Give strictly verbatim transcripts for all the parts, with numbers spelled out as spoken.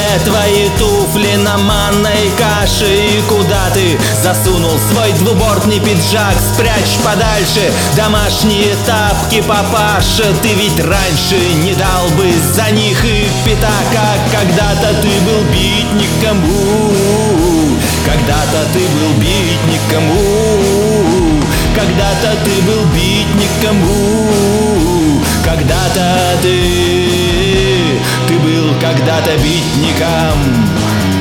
твои туфли на манной каше? И куда ты засунул свой двубортный пиджак? Спрячь подальше домашние тапки, папаша. Ты ведь раньше не дал бы за них и пятака. Когда-то ты был бить никому, когда-то ты был бить никому, когда-то ты был бить никому, когда-то ты, ты был когда-то битником.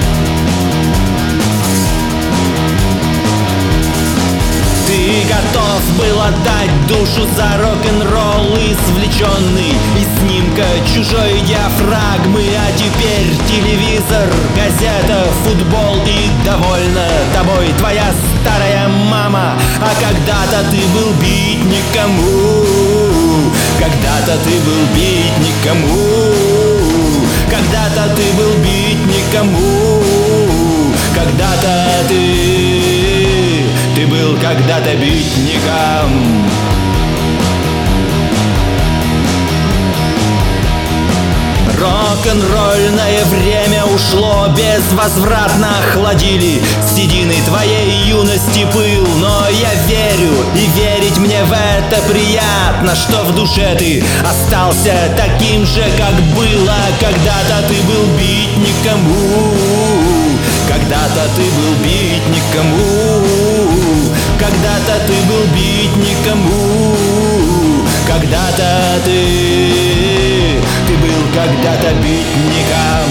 Ты готов был отдать душу за рок-н-ролл, извлеченный из снимка чужой диафрагмы. А теперь телевизор, газета, футбол и довольна тобой твоя старая мама. А когда-то ты был бить никому, когда-то ты был бить никому, когда-то ты был бить никому, когда-то ты, ты был когда-то битником. Рок-н-ролльное время ушло безвозвратно, охладили седины твоей юности пыл. Но я верю, и верить мне в это приятно, что в душе ты остался таким же, как было. Когда-то ты был бить никому, когда-то ты был бить никому, когда-то ты был бить никому, когда-то ты, ты был когда-то битником.